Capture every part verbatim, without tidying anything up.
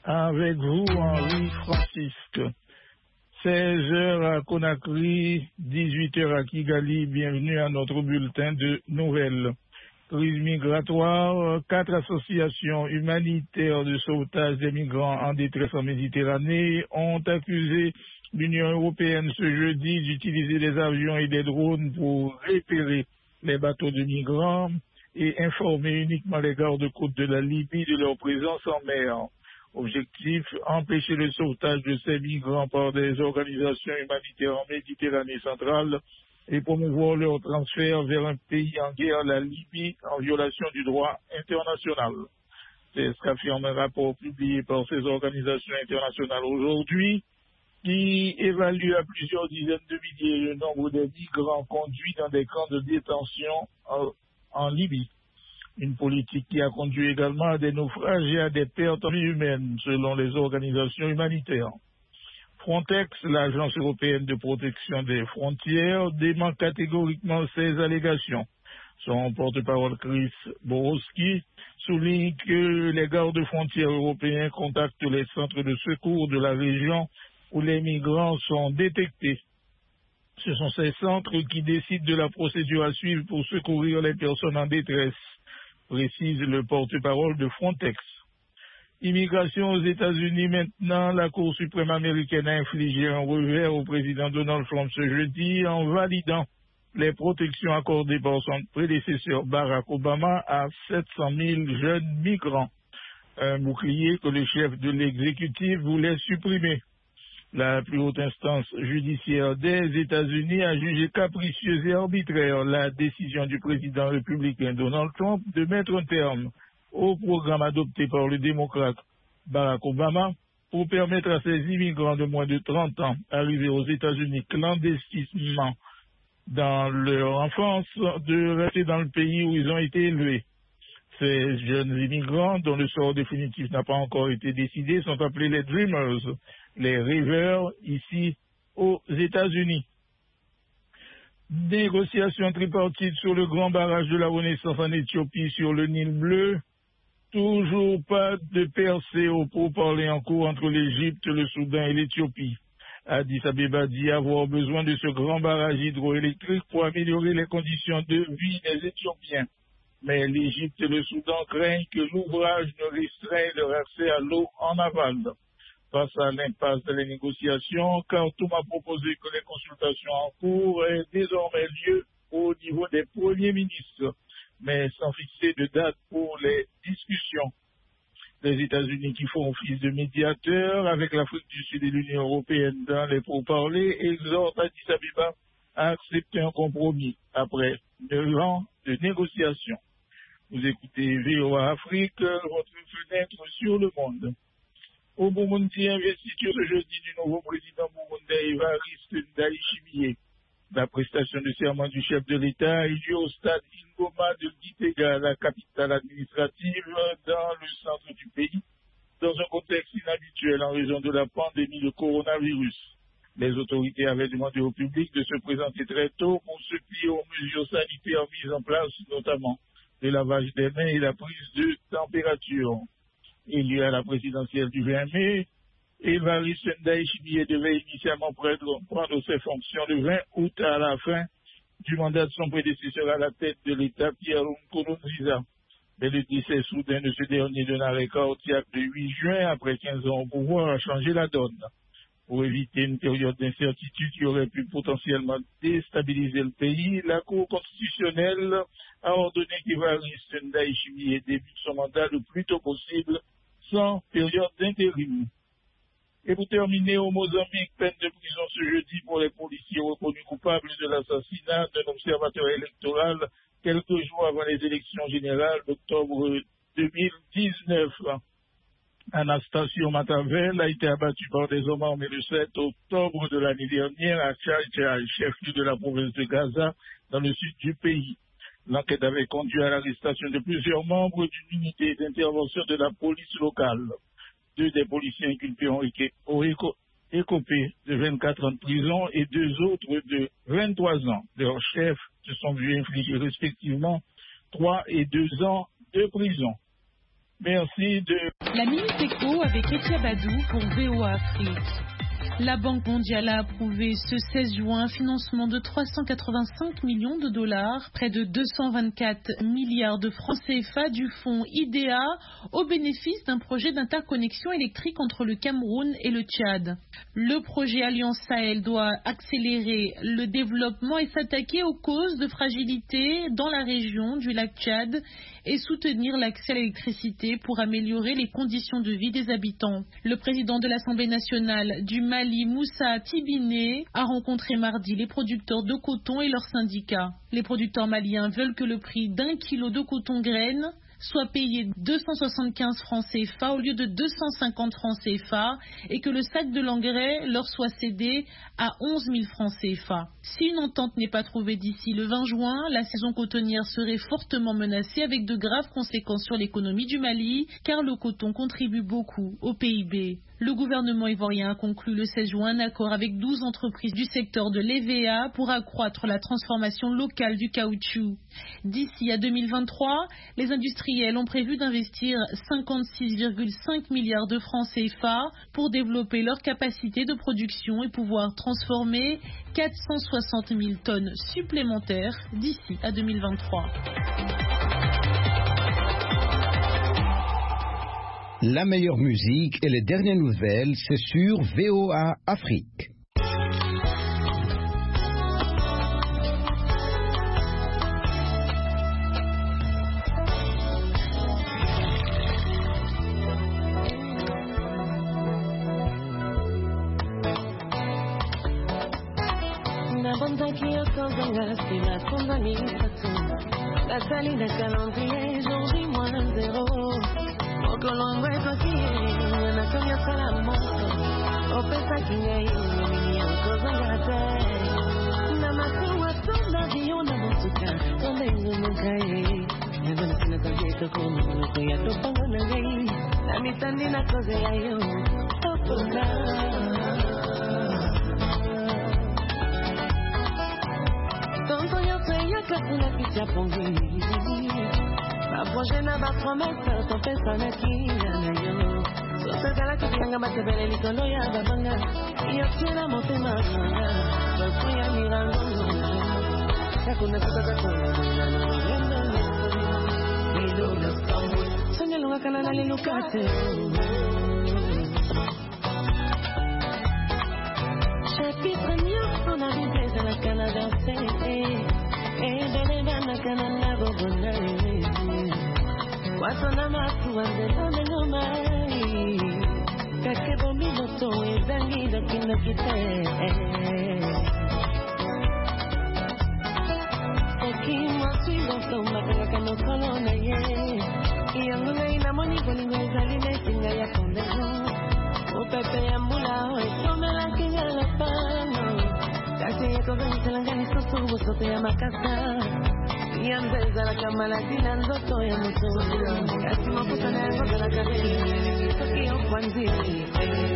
Avec vous, Henri Francisque. seize heures à Conakry, dix-huit heures à Kigali. Bienvenue à notre bulletin de nouvelles. Crise migratoire, quatre associations humanitaires de sauvetage des migrants en détresse en Méditerranée ont accusé l'Union européenne ce jeudi d'utiliser des avions et des drones pour repérer les bateaux de migrants et informer uniquement les gardes-côtes de la Libye de leur présence en mer. Objectif, empêcher le sauvetage de ces migrants par des organisations humanitaires en Méditerranée centrale et promouvoir leur transfert vers un pays en guerre, la Libye, en violation du droit international. C'est ce qu'affirme un rapport publié par ces organisations internationales aujourd'hui, qui évalue à plusieurs dizaines de milliers le nombre de migrants conduits dans des camps de détention en, en Libye. Une politique qui a conduit également à des naufrages et à des pertes humaines, selon les organisations humanitaires. Frontex, l'agence européenne de protection des frontières, dément catégoriquement ces allégations. Son porte-parole Chris Borowski souligne que les gardes-frontières européens contactent les centres de secours de la région où les migrants sont détectés. Ce sont ces centres qui décident de la procédure à suivre pour secourir les personnes en détresse, précise le porte-parole de Frontex. Immigration aux États-Unis maintenant, la Cour suprême américaine a infligé un revers au président Donald Trump ce jeudi en validant les protections accordées par son prédécesseur Barack Obama à sept cent mille jeunes migrants. Un bouclier que le chef de l'exécutif voulait supprimer. La plus haute instance judiciaire des États-Unis a jugé capricieuse et arbitraire la décision du président républicain Donald Trump de mettre un terme au programme adopté par le démocrate Barack Obama pour permettre à ces immigrants de moins de trente ans arrivés aux États-Unis clandestinement dans leur enfance de rester dans le pays où ils ont été élevés. Ces jeunes immigrants, dont le sort définitif n'a pas encore été décidé, sont appelés les Dreamers, les rêveurs, ici aux États-Unis. Négociations tripartites sur le grand barrage de la Renaissance en Éthiopie sur le Nil bleu. Toujours pas de percée au pourparlers en cours entre l'Égypte, le Soudan et l'Éthiopie. Addis Abeba dit avoir besoin de ce grand barrage hydroélectrique pour améliorer les conditions de vie des Éthiopiens. Mais l'Égypte et le Soudan craignent que l'ouvrage ne restreigne leur accès à l'eau en aval. Face à l'impasse de les négociations, Khartoum a proposé que les consultations en cours aient désormais lieu au niveau des premiers ministres, mais sans fixer de date pour les discussions. Les États-Unis, qui font office de médiateurs avec l'Afrique du Sud et l'Union européenne dans les pourparlers, exhortent Addis Abeba à accepter un compromis après neuf ans de négociations. Vous écoutez V O A Afrique, votre fenêtre sur le monde. Au Burundi, investiture ce jeudi du nouveau président burundais Evariste Ndayishimiye. La prestation de serment du chef de l'État a eu lieu au stade Ingoma de Gitega, la capitale administrative, dans le centre du pays, dans un contexte inhabituel en raison de la pandémie de coronavirus. Les autorités avaient demandé au public de se présenter très tôt pour se plier aux mesures sanitaires mises en place, notamment le lavage des mains et la prise de température. Élu à la présidentielle du vingt mai, Evariste Ndayishimiye devait initialement prendre, prendre ses fonctions le vingt août à la fin du mandat de son prédécesseur à la tête de l'État, Pierre Nkurunziza. Mais le décès soudain de ce dernier d'un arrêt cardiaque le huit juin, après quinze ans au pouvoir, a changé la donne. Pour éviter une période d'incertitude qui aurait pu potentiellement déstabiliser le pays, la Cour constitutionnelle a ordonné qu'Evariste Ndayishimiye débute son mandat le plus tôt possible, sans période d'intérim. Et pour terminer, au Mozambique, peine de prison ce jeudi pour les policiers reconnus coupables de l'assassinat d'un observateur électoral quelques jours avant les élections générales d'octobre deux mille dix-neuf. Anastasio Matavel a été abattu par des hommes armés le sept octobre de l'année dernière à Tchal-Tchal, chef-lieu de la province de Gaza, dans le sud du pays. L'enquête avait conduit à l'arrestation de plusieurs membres d'une unité d'intervention de la police locale. Deux des policiers inculpés ont écopé de vingt-quatre ans de prison et deux autres de vingt-trois ans. Leurs chefs se sont vus infliger respectivement trois et deux ans de prison. Merci de... La Minute Éco avec Etia Badou pour V O A Afrique. La Banque mondiale a approuvé ce seize juin un financement de trois cent quatre-vingt-cinq millions de dollars, près de deux cent vingt-quatre milliards de francs C F A du fonds I D A au bénéfice d'un projet d'interconnexion électrique entre le Cameroun et le Tchad. Le projet Alliance Sahel doit accélérer le développement et s'attaquer aux causes de fragilité dans la région du lac Tchad et soutenir l'accès à l'électricité pour améliorer les conditions de vie des habitants. Le président de l'Assemblée nationale du Mali, Moussa Tibine, a rencontré mardi les producteurs de coton et leurs syndicats. Les producteurs maliens veulent que le prix d'un kilo de coton graine soit payé deux cent soixante-quinze francs C F A au lieu de deux cent cinquante francs C F A et que le sac de l'engrais leur soit cédé à onze mille francs C F A. Si une entente n'est pas trouvée d'ici le vingt juin, la saison cotonnière serait fortement menacée avec de graves conséquences sur l'économie du Mali car le coton contribue beaucoup au P I B. Le gouvernement ivoirien a conclu le seize juin un accord avec douze entreprises du secteur de l'E V A pour accroître la transformation locale du caoutchouc. D'ici à deux mille vingt-trois, les industriels ont prévu d'investir cinquante-six virgule cinq milliards de francs C F A pour développer leur capacité de production et pouvoir transformer quatre cent soixante mille tonnes supplémentaires d'ici à deux mille vingt-trois. La meilleure musique et les dernières nouvelles, c'est sur V O A Afrique. La salida calendrier, jour J moins zéro. Colombo es aquí, en la calle hasta la moto. O pesa que hay un niño con gata. Na matua toda de una música, donde no cae. Ya no se me cae como no te ya to pongo na ley. La mitad ni la cosa ya yo. Topola. Tonto yo soy ya que una picha pongi. La prochaine va promettre ton personne qui n'a yo. So se gala que tenga más belle ni solo ya va banga. Y yo quiero monter más. Pues voy a mirando. Ya con esa cosa con la no. Y lo los soña lo acá na le lucate. Chapitre neuf on a visé dans la Canada c'est. Et de l'Evana Canada Gobonai. Watona matu ande no mai. Kake bombi no to ezangi do kino kite. Oki mo si do to maka kano kolona ye. Iyangu ngai na moni koni ngai zali ne singa ya kondejo. O pepe ambula o tome la kinga la pano. Kasi ko ngai selangani so so so te amakasa. Y antes de la cama latinando estoy en mucho. Casi me puso en el de la cabeza. Porque yo Juan Dili.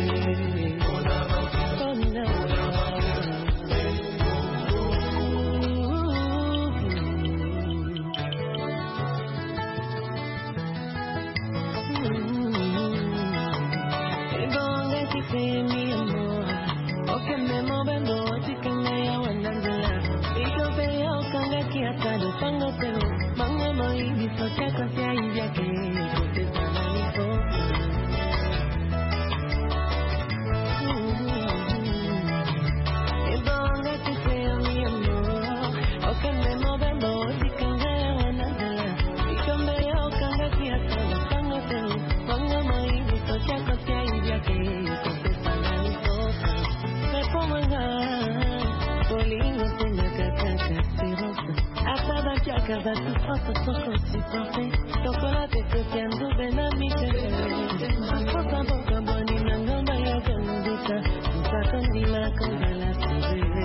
¿Dónde te mi amor? O que me movendo, así que me aguantando. Kanga hasta lo pango pero manga mai visto que casi ahí ya que te sana mi foto. Y donde te sea mi amor, o que me movemos y canga wanadala. Y cambia o kanga hasta lo pango pero manga mai visto que casi ahí ya que te sana mi foto. Me pongo en gas, bolingo te me caca. Hasta da chaca da tu foto poco si porte. Chocolate que te ando ven a mi querer. Poca boca boni nangamba ya ganduka. Usa con mi la con la